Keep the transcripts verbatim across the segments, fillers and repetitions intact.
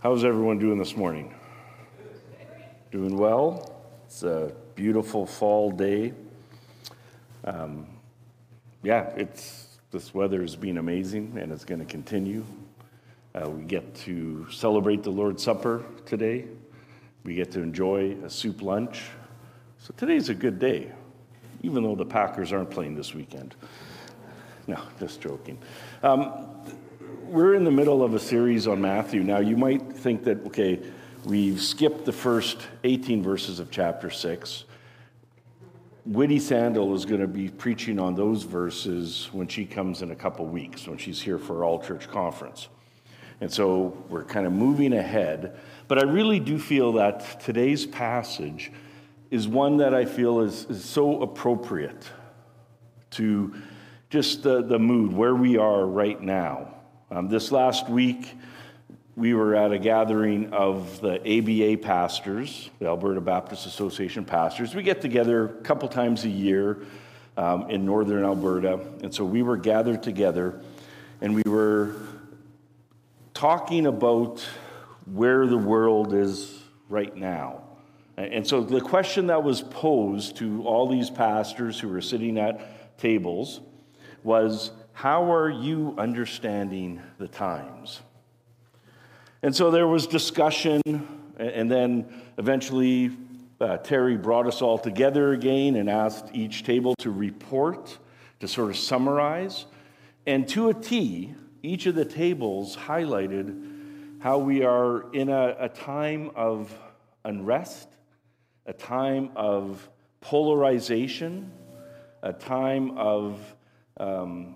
How's everyone doing this morning? Doing well? It's a beautiful fall day. Um, yeah, it's this weather has been amazing, and it's going to continue. Uh, we get to celebrate the Lord's Supper today. We get to enjoy a soup lunch. So today's a good day, even though the Packers aren't playing this weekend. No, just joking. Um, We're in the middle of a series on Matthew. Now, you might think that, okay, we've skipped the first eighteen verses of chapter six. Whitty Sandal is going to be preaching on those verses when she comes in a couple weeks, when she's here for our all-church conference. And so we're kind of moving ahead. But I really do feel that today's passage is one that I feel is, is so appropriate to just the, the mood, where we are right now. Um, this last week, we were at a gathering of the A B A pastors, the Alberta Baptist Association pastors. We get together a couple times a year um, in northern Alberta. And so we were gathered together, and we were talking about where the world is right now. And so the question that was posed to all these pastors who were sitting at tables was, how are you understanding the times? And so there was discussion, and then eventually uh, Terry brought us all together again and asked each table to report, to sort of summarize. And to a T, each of the tables highlighted how we are in a, a time of unrest, a time of polarization, a time of um,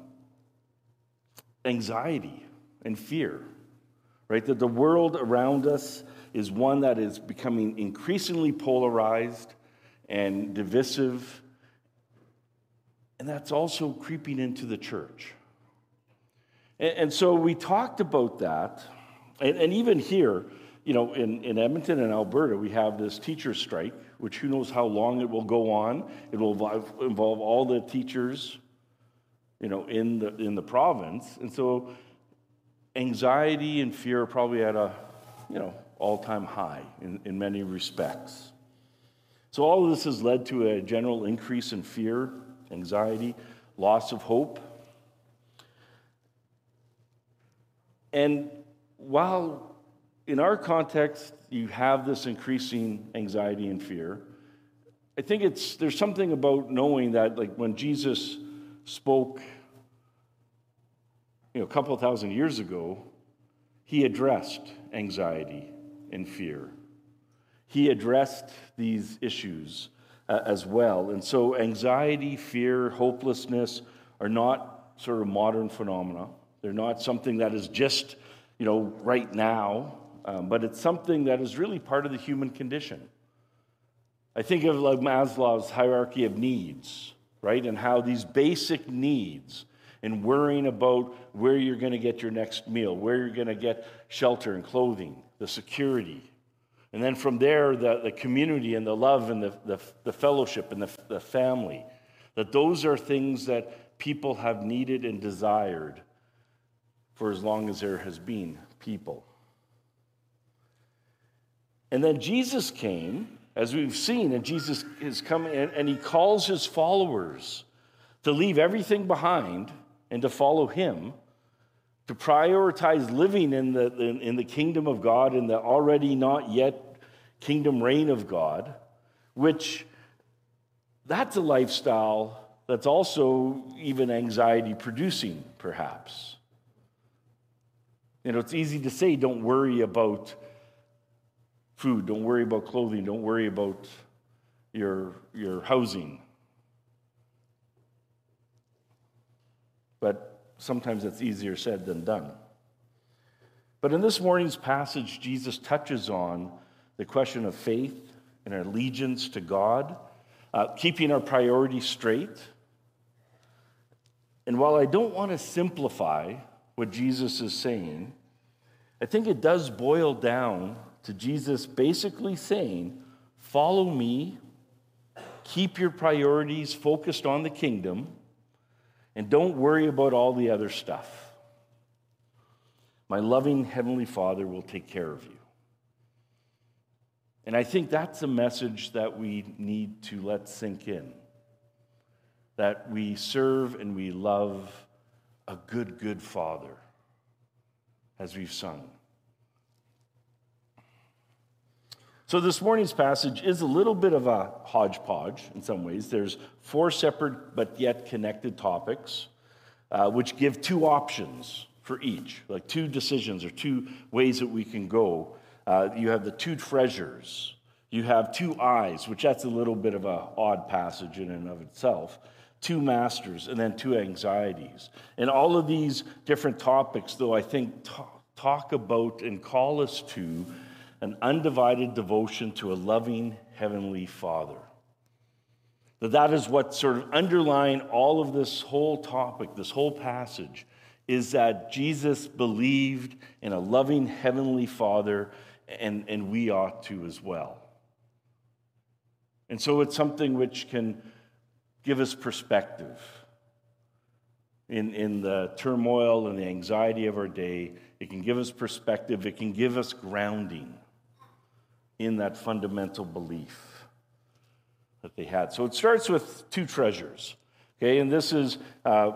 anxiety and fear, right? That the world around us is one that is becoming increasingly polarized and divisive, and that's also creeping into the church. And, and so we talked about that, and, and even here, you know, in, in Edmonton and Alberta, we have this teacher strike, which who knows how long it will go on. It will involve, involve all the teachers, you know, in the in the province. And so anxiety and fear are probably at a, you know, all-time high in, in many respects. So all of this has led to a general increase in fear, anxiety, loss of hope. And while in our context you have this increasing anxiety and fear, I think it's there's something about knowing that, like, when Jesus spoke, you know, a couple of thousand years ago, he addressed anxiety and fear. He addressed these issues uh, as well. And so anxiety, fear, hopelessness are not sort of modern phenomena. They're not something that is just, you know, right now, um, but it's something that is really part of the human condition. I think of like Maslow's hierarchy of needs, right? And how these basic needs and worrying about where you're going to get your next meal, where you're going to get shelter and clothing, the security. And then from there, the, the community and the love and the, the, the fellowship and the, the family. That those are things that people have needed and desired for as long as there has been people. And then Jesus came, as we've seen, and Jesus is coming, and, and he calls his followers to leave everything behind and to follow him, to prioritize living in the, in, in the kingdom of God, in the already not yet kingdom reign of God, which that's a lifestyle that's also even anxiety producing, perhaps. You know, it's easy to say, don't worry about food, don't worry about clothing, don't worry about your, your housing. But sometimes it's easier said than done. But in this morning's passage, Jesus touches on the question of faith and our allegiance to God, uh, keeping our priorities straight. And while I don't want to simplify what Jesus is saying, I think it does boil down to Jesus basically saying, follow me, keep your priorities focused on the kingdom, and don't worry about all the other stuff. My loving Heavenly Father will take care of you. And I think that's a message that we need to let sink in. That we serve and we love a good, good Father, as we've sung. So this morning's passage is a little bit of a hodgepodge in some ways. There's four separate but yet connected topics, uh, which give two options for each, like two decisions or two ways that we can go. Uh, you have the two treasures. You have two eyes, which that's a little bit of an odd passage in and of itself. Two masters, and then two anxieties. And all of these different topics, though, I think talk, talk about and call us to an undivided devotion to a loving Heavenly Father. That that is what sort of underlying all of this whole topic, this whole passage, is that Jesus believed in a loving Heavenly Father, and, and we ought to as well. And so it's something which can give us perspective in, in the turmoil and the anxiety of our day. It can give us perspective. It can give us grounding in that fundamental belief that they had. So it starts with two treasures. Okay, and this is, uh,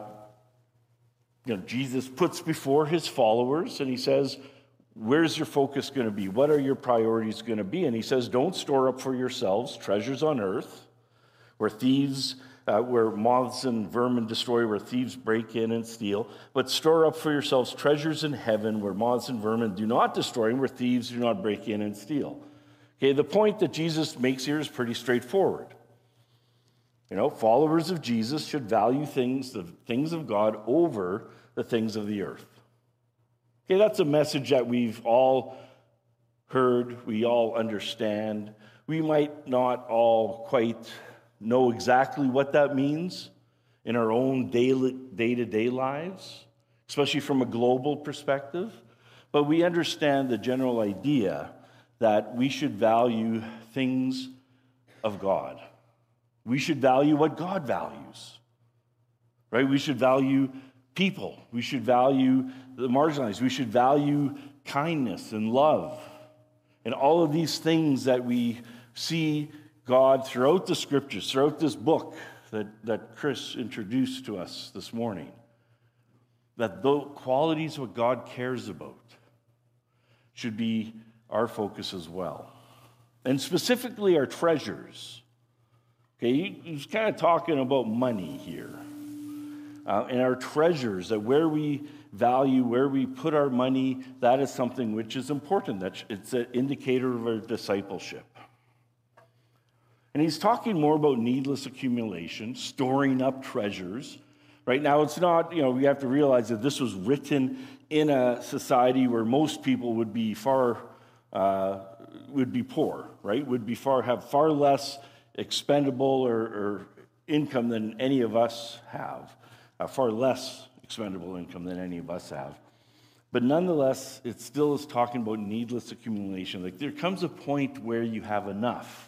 you know, Jesus puts before his followers, and he says, where's your focus going to be? What are your priorities going to be? And he says, don't store up for yourselves treasures on earth, where thieves, uh, where moths and vermin destroy, where thieves break in and steal, but store up for yourselves treasures in heaven, where moths and vermin do not destroy, and where thieves do not break in and steal. Okay, the point that Jesus makes here is pretty straightforward. You know, followers of Jesus should value things, the things of God, over the things of the earth. Okay, that's a message that we've all heard, we all understand. We might not all quite know exactly what that means in our own daily, day-to-day lives, especially from a global perspective, but we understand the general idea that we should value things of God. We should value what God values, right? We should value people. We should value the marginalized. We should value kindness and love. And all of these things that we see God throughout the scriptures, throughout this book that, that Chris introduced to us this morning, that the qualities what God cares about should be our focus as well. And specifically our treasures. Okay, he's kind of talking about money here. Uh, and our treasures, that where we value, where we put our money, that is something which is important. That's, it's an indicator of our discipleship. And he's talking more about needless accumulation, storing up treasures. Right now, it's not, you know, we have to realize that this was written in a society where most people would be far, uh, would be poor, right? Would be far, have far less expendable or, or income than any of us have. Uh, far less expendable income than any of us have. But nonetheless, it still is talking about needless accumulation. Like there comes a point where you have enough.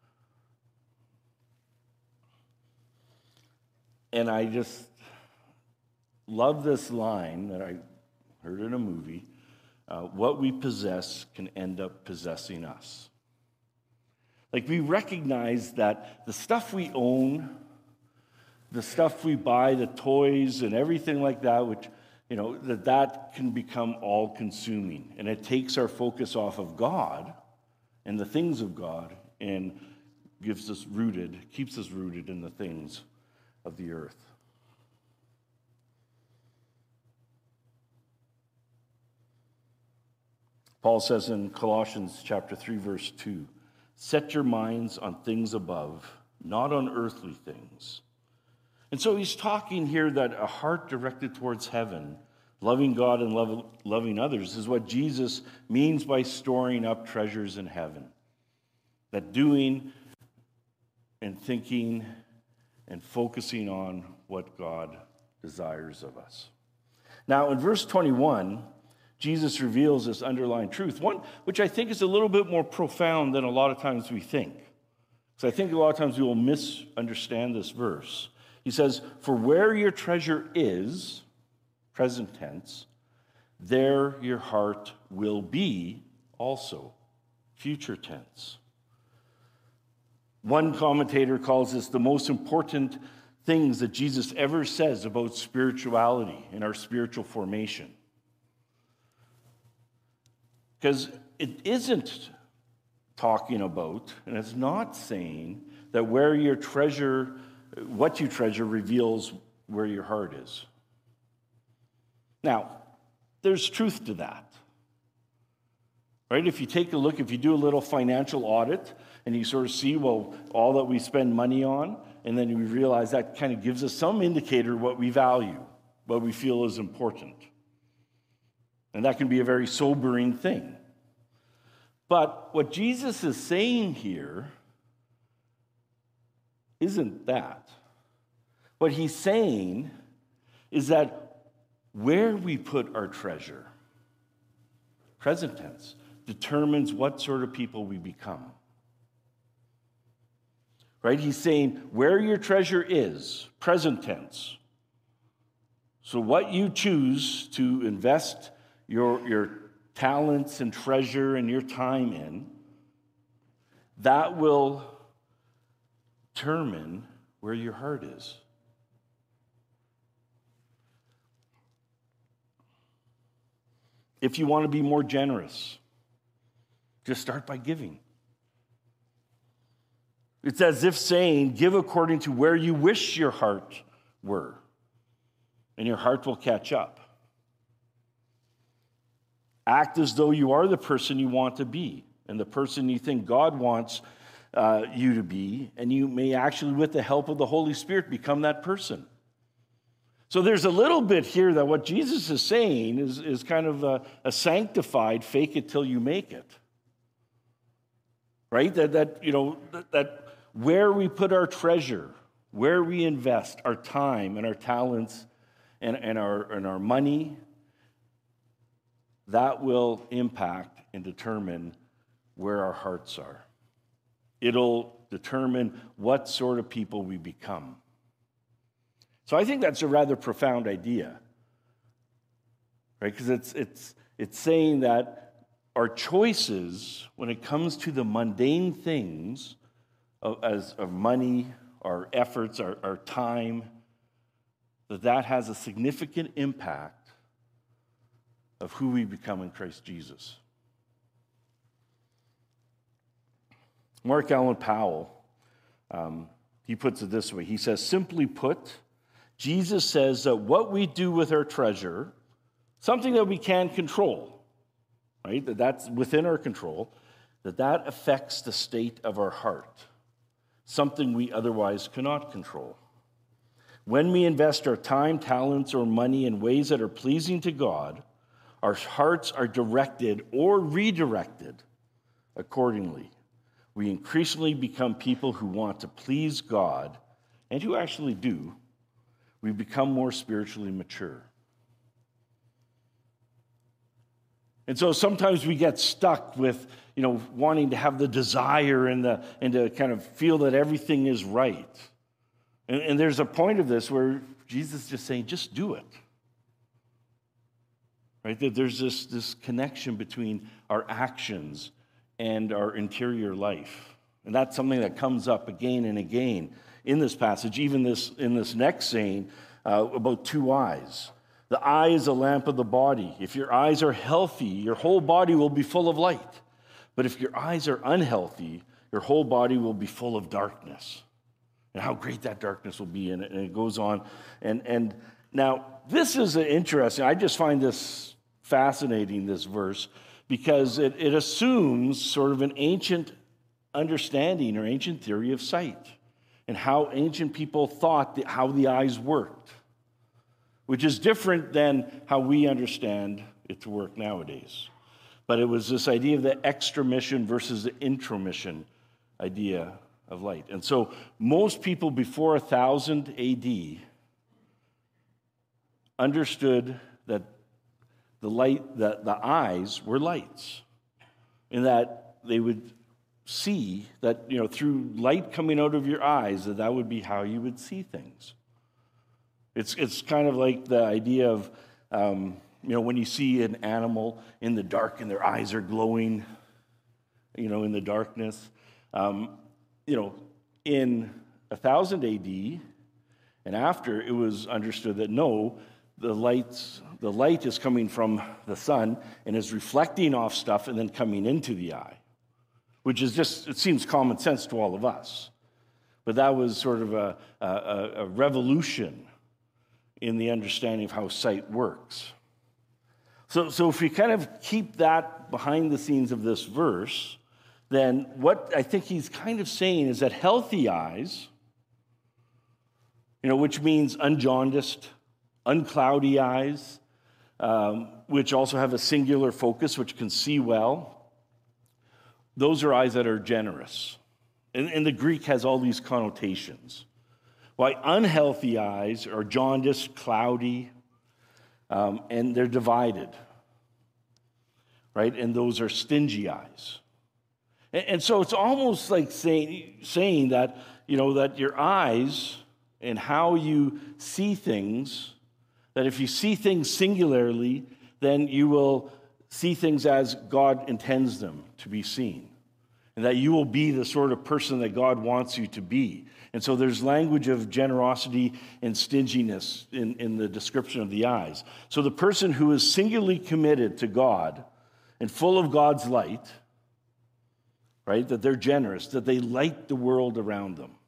And I just love this line that I heard in a movie. Uh, what we possess can end up possessing us. Like we recognize that the stuff we own, the stuff we buy, the toys and everything like that, which, you know, that that can become all-consuming. And it takes our focus off of God and the things of God and gives us rooted, keeps us rooted in the things of the earth. Paul says in Colossians chapter three, verse two, set your minds on things above, not on earthly things. And so he's talking here that a heart directed towards heaven, loving God and love, loving others, is what Jesus means by storing up treasures in heaven. That doing and thinking and focusing on what God desires of us. Now, in verse twenty-one, Jesus reveals this underlying truth, one which I think is a little bit more profound than a lot of times we think. Because I think a lot of times we will misunderstand this verse. He says, for where your treasure is, present tense, there your heart will be also. Future tense. One commentator calls this the most important things that Jesus ever says about spirituality and our spiritual formation. Because it isn't talking about, and it's not saying that where your treasure, what you treasure reveals where your heart is. Now, there's truth to that. Right? If you take a look, if you do a little financial audit and you sort of see, well, all that we spend money on, and then we realize that kind of gives us some indicator of what we value, what we feel is important. And that can be a very sobering thing. But what Jesus is saying here isn't that. What he's saying is that where we put our treasure, present tense, determines what sort of people we become. Right? He's saying where your treasure is, present tense. So what you choose to invest your, your talents and treasure and your time in, that will determine where your heart is. If you want to be more generous, just start by giving. It's as if saying, give according to where you wish your heart were, and your heart will catch up. Act as though you are the person you want to be, and the person you think God wants uh, you to be, and you may actually, with the help of the Holy Spirit, become that person. So there's a little bit here that what Jesus is saying is, is kind of a, a sanctified fake it till you make it. Right? That, that you know, that, that where we put our treasure, where we invest our time and our talents and, and, our, and our money, that will impact and determine where our hearts are. It'll determine what sort of people we become. So I think that's a rather profound idea, right? Because it's, it's, it's saying that our choices, when it comes to the mundane things of, as, of money, our efforts, our, our time, that that has a significant impact of who we become in Christ Jesus. Mark Allen Powell, um, he puts it this way. He says, simply put, Jesus says that what we do with our treasure, something that we can control, right, that that's within our control, that that affects the state of our heart, something we otherwise cannot control. When we invest our time, talents, or money in ways that are pleasing to God, our hearts are directed or redirected accordingly. We increasingly become people who want to please God and who actually do. We become more spiritually mature. And so sometimes we get stuck with, you know, wanting to have the desire and, the, and to kind of feel that everything is right. And, and there's a point of this where Jesus is just saying, just do it. Right? That there's this, this connection between our actions and our interior life. And that's something that comes up again and again in this passage, even this in this next saying uh, about two eyes. The eye is a lamp of the body. If your eyes are healthy, your whole body will be full of light. But if your eyes are unhealthy, your whole body will be full of darkness. And how great that darkness will be in it. And it goes on. And, and now, this is interesting. I just find this fascinating, this verse, because it, it assumes sort of an ancient understanding or ancient theory of sight and how ancient people thought that how the eyes worked, which is different than how we understand it to work nowadays. But it was this idea of the extramission versus the intromission idea of light. And so most people before one thousand A D understood that the light, the, the eyes were lights, and that they would see that, you know, through light coming out of your eyes, that that would be how you would see things. It's it's kind of like the idea of, um, You know, when you see an animal in the dark and their eyes are glowing, you know, in the darkness, um, you know, in one thousand A D and after, it was understood that no, the lights, the light is coming from the sun and is reflecting off stuff and then coming into the eye, which is just, it seems common sense to all of us. But that was sort of a, a, a revolution in the understanding of how sight works. So, so if we kind of keep that behind the scenes of this verse, then what I think he's kind of saying is that healthy eyes, you know, which means unjaundiced, uncloudy eyes, um, which also have a singular focus, which can see well, those are eyes that are generous. And, and the Greek has all these connotations. Why unhealthy eyes are jaundiced, cloudy, um, and they're divided, right? And those are stingy eyes. And, and so it's almost like saying, saying that, you know, that your eyes and how you see things, that if you see things singularly, then you will see things as God intends them to be seen. And that you will be the sort of person that God wants you to be. And so there's language of generosity and stinginess in, in the description of the eyes. So the person who is singularly committed to God and full of God's light, right, that they're generous, that they light the world around them.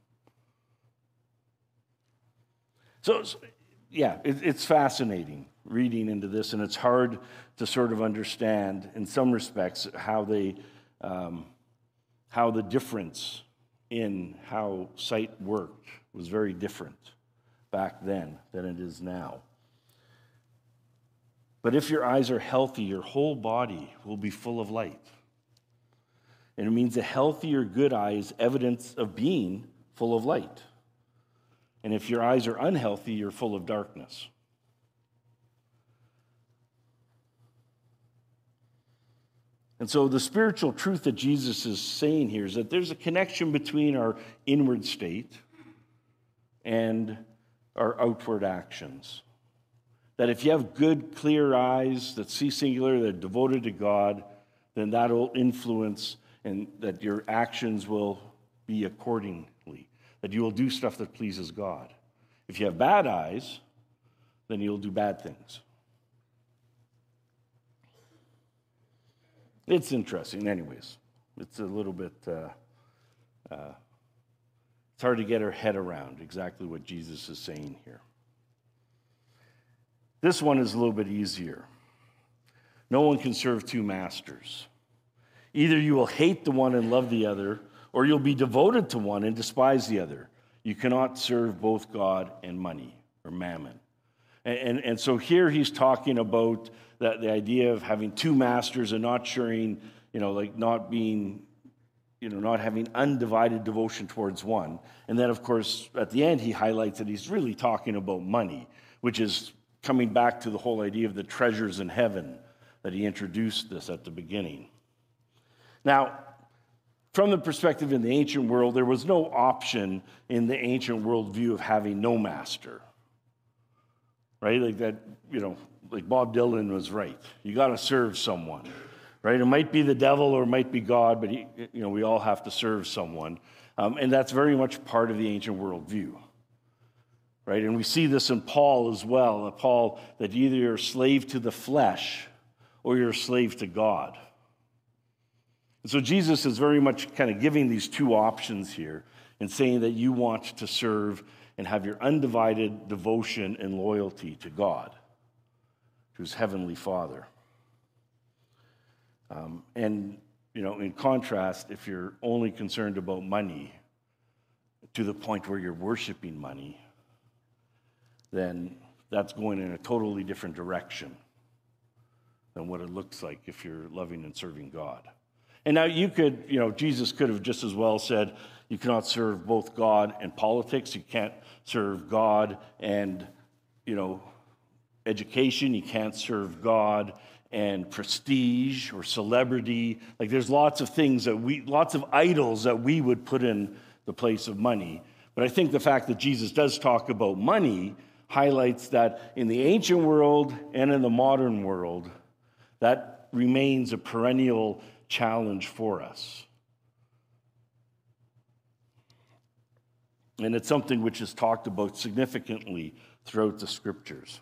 So, yeah, it, it's fascinating reading into this, and it's hard to sort of understand, in some respects, how they, um, how the difference in how sight worked was very different back then than it is now. But if your eyes are healthy, your whole body will be full of light. And it means a healthy or good eye is evidence of being full of light. And if your eyes are unhealthy, you're full of darkness. And so the spiritual truth that Jesus is saying here is that there's a connection between our inward state and our outward actions. That if you have good, clear eyes that see singular, that are devoted to God, then that will influence and that your actions will be accordingly. That you will do stuff that pleases God. If you have bad eyes, then you'll do bad things. It's interesting, anyways. It's a little bit, uh, uh, it's hard to get our head around exactly what Jesus is saying here. This one is a little bit easier. No one can serve two masters. Either you will hate the one and love the other, or you'll be devoted to one and despise the other. You cannot serve both God and money, or mammon. And, and, and so here he's talking about that the idea of having two masters and not sharing, you know, like not being, you know, not having undivided devotion towards one. And then, of course, at the end, he highlights that he's really talking about money, which is coming back to the whole idea of the treasures in heaven that he introduced this at the beginning. Now, from the perspective in the ancient world, there was no option in the ancient worldview of having no master. Right? Like that, you know, like Bob Dylan was right. You got to serve someone. Right? It might be the devil or it might be God, but he, you know, we all have to serve someone. Um, and that's very much part of the ancient worldview. Right? And we see this in Paul as well. Uh, Paul, that either you're a slave to the flesh or you're a slave to God. And so Jesus is very much kind of giving these two options here and saying that you want to serve and have your undivided devotion and loyalty to God, to his heavenly Father. Um, and, you know, in contrast, if you're only concerned about money to the point where you're worshiping money, then that's going in a totally different direction than what it looks like if you're loving and serving God. And now you could, you know, Jesus could have just as well said, you cannot serve both God and politics. You can't serve God and, you know, education. You can't serve God and prestige or celebrity. Like there's lots of things that we, lots of idols that we would put in the place of money. But I think the fact that Jesus does talk about money highlights that in the ancient world and in the modern world, that remains a perennial challenge for us. And it's something which is talked about significantly throughout the scriptures.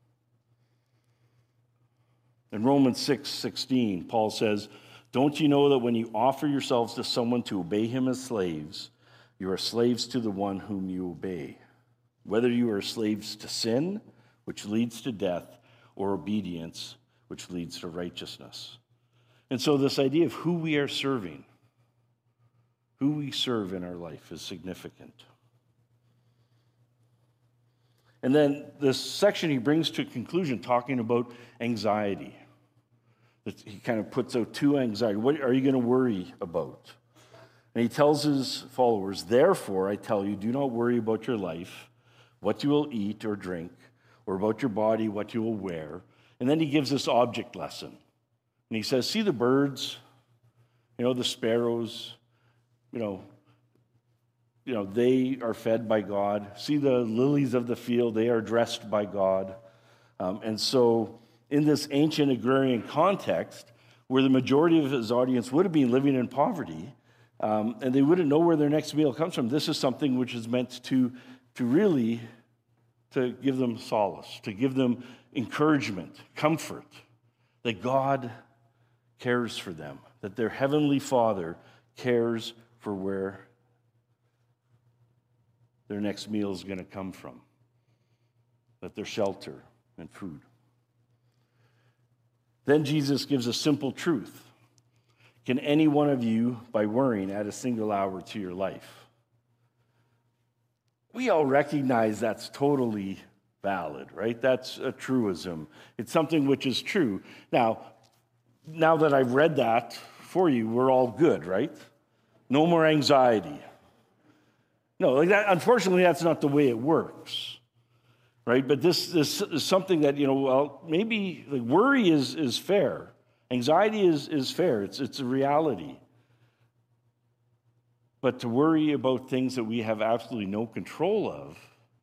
In Romans six sixteen, Paul says, "Don't you know that when you offer yourselves to someone to obey him as slaves, you are slaves to the one whom you obey, whether you are slaves to sin, which leads to death, or obedience, which leads to righteousness." And so this idea of who we are serving, who we serve in our life is significant. And then this section he brings to a conclusion talking about anxiety. He kind of puts out two anxiety. What are you going to worry about? And he tells his followers, "Therefore, I tell you, do not worry about your life, what you will eat or drink, or about your body, what you will wear." And then he gives this object lesson. And he says, see the birds, you know, the sparrows, you know, you know, they are fed by God. See the lilies of the field, they are dressed by God. Um, and so in this ancient agrarian context, where the majority of his audience would have been living in poverty, um, and they wouldn't know where their next meal comes from, this is something which is meant to, to really to give them solace, to give them encouragement, comfort, that God cares for them, that their heavenly Father cares for where their next meal is going to come from, that their shelter and food. Then Jesus gives a simple truth. Can any one of you, by worrying, add a single hour to your life? We all recognize that's totally valid, right? That's a truism. It's something which is true. Now, now that I've read that for you, we're all good, right? No more anxiety. No, like that. Unfortunately, that's not the way it works, right? But this, this is something that, you know, well, maybe like worry is, is fair. Anxiety is, is fair. It's, it's a reality. But to worry about things that we have absolutely no control of,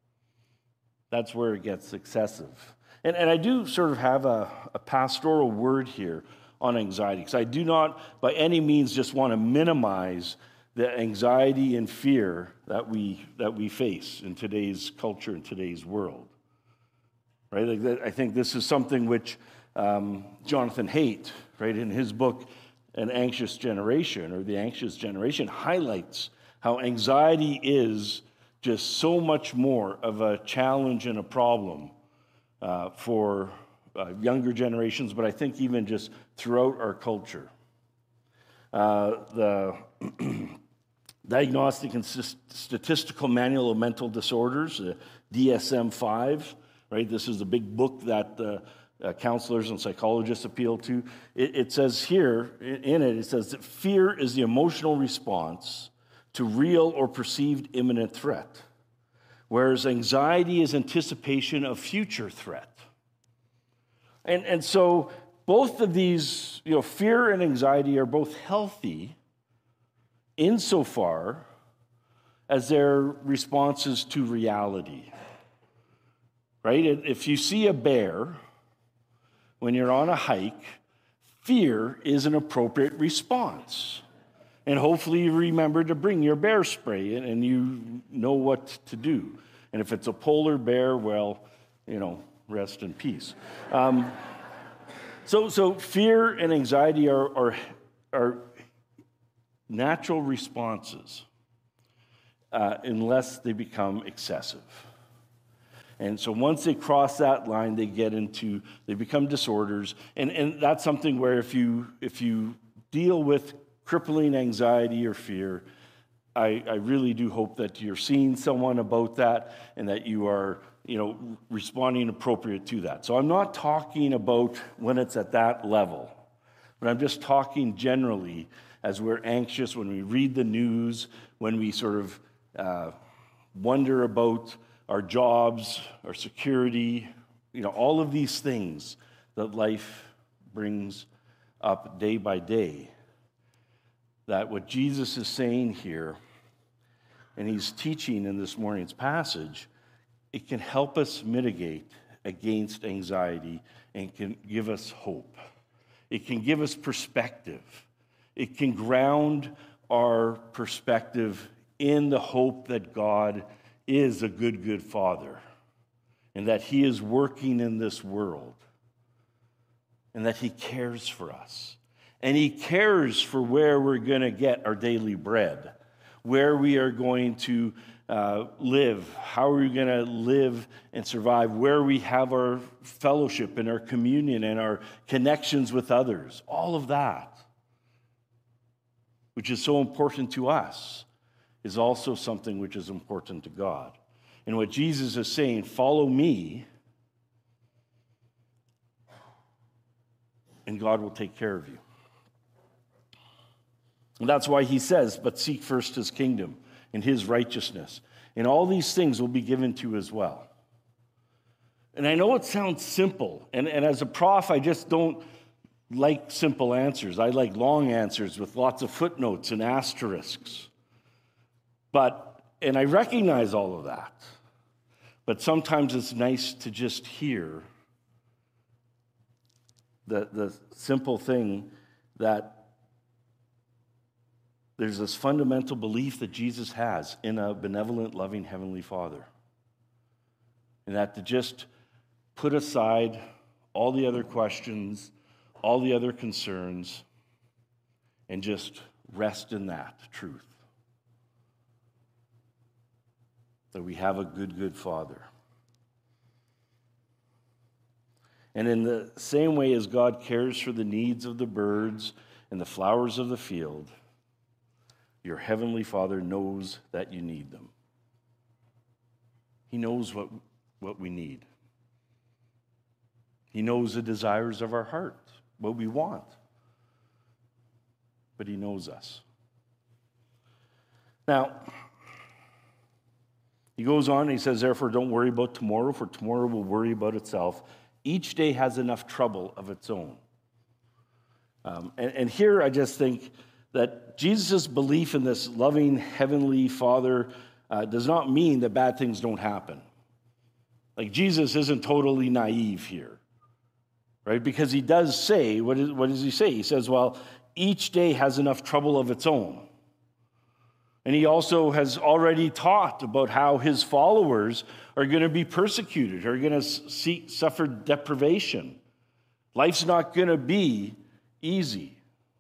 that's where it gets excessive. And, and I do sort of have a, a pastoral word here on anxiety, because I do not by any means just want to minimize the anxiety and fear that we that we face in today's culture, in today's world. Right? Like that, I think this is something which um, Jonathan Haidt, right, in his book, An Anxious Generation, or The Anxious Generation, highlights how anxiety is just so much more of a challenge and a problem uh, for uh, younger generations, but I think even just throughout our culture. Uh, the Diagnostic and Statistical Manual of Mental Disorders, uh, D S M five, right? This is the big book that uh, uh, counselors and psychologists appeal to. It, it says here, in it, it says that fear is the emotional response to real or perceived imminent threat, whereas anxiety is anticipation of future threat. And, and so both of these, you know, fear and anxiety are both healthy insofar as their responses to reality, right? If you see a bear when you're on a hike, fear is an appropriate response. And hopefully you remember to bring your bear spray and you know what to do. And if it's a polar bear, well, you know, rest in peace. Um, so, so fear and anxiety are, are, are natural responses uh, unless they become excessive. And so once they cross that line, they get into, they become disorders. And, and that's something where if you, if you deal with crippling anxiety or fear, I, I really do hope that you're seeing someone about that and that you are, you know, responding appropriate to that. So I'm not talking about when it's at that level, but I'm just talking generally as we're anxious, when we read the news, when we sort of uh, wonder about our jobs, our security, you know, all of these things that life brings up day by day. That what Jesus is saying here, and he's teaching in this morning's passage, it can help us mitigate against anxiety and can give us hope. It can give us perspective. It can ground our perspective in the hope that God is a good, good Father and that He is working in this world and that He cares for us. And He cares for where we're going to get our daily bread, where we are going to uh, live, how are we going to live and survive, where we have our fellowship and our communion and our connections with others. All of that, which is so important to us, is also something which is important to God. And what Jesus is saying, follow me, and God will take care of you. And that's why He says, but seek first His kingdom and His righteousness, and all these things will be given to you as well. And I know it sounds simple, and, and as a prof, I just don't like simple answers. I like long answers with lots of footnotes and asterisks. But, and I recognize all of that, but sometimes it's nice to just hear the, the simple thing that there's this fundamental belief that Jesus has in a benevolent, loving Heavenly Father. And that to just put aside all the other questions, all the other concerns, and just rest in that truth. That we have a good, good Father. And in the same way as God cares for the needs of the birds and the flowers of the field, your Heavenly Father knows that you need them. He knows what, what we need. He knows the desires of our heart, what we want. But He knows us. Now, He goes on and He says, therefore, don't worry about tomorrow, for tomorrow will worry about itself. Each day has enough trouble of its own. Um, and, and here I just think that Jesus' belief in this loving Heavenly Father uh, does not mean that bad things don't happen. Like, Jesus isn't totally naive here, right? Because He does say, what, is, what does He say? He says, well, each day has enough trouble of its own. And He also has already taught about how His followers are going to be persecuted, are going to see, suffer deprivation. Life's not going to be easy.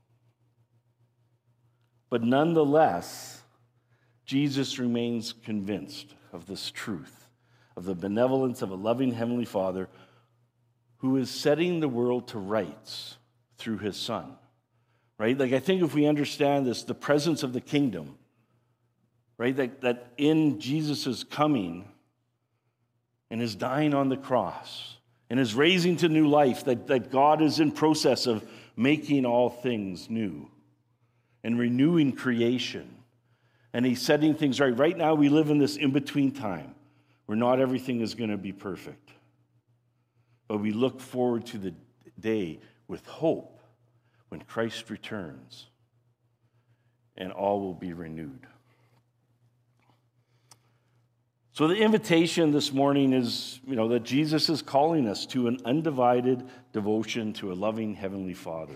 But nonetheless, Jesus remains convinced of this truth, of the benevolence of a loving Heavenly Father who is setting the world to rights through His Son. Right? Like, I think if we understand this, the presence of the kingdom, right, that, that in Jesus' coming and His dying on the cross and His raising to new life, that, that God is in process of making all things new and renewing creation. And He's setting things right. Right now we live in this in-between time where not everything is going to be perfect. But we look forward to the day with hope when Christ returns and all will be renewed. So the invitation this morning is, you know, that Jesus is calling us to an undivided devotion to a loving Heavenly Father.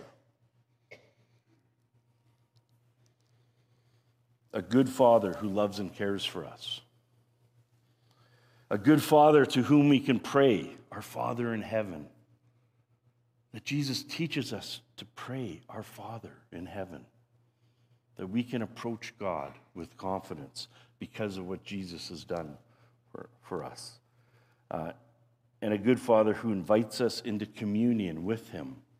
A good Father who loves and cares for us. A good Father to whom we can pray, our Father in heaven. That Jesus teaches us to pray, our Father in heaven. That we can approach God with confidence because of what Jesus has done for, for us. Uh, and a good Father who invites us into communion with Him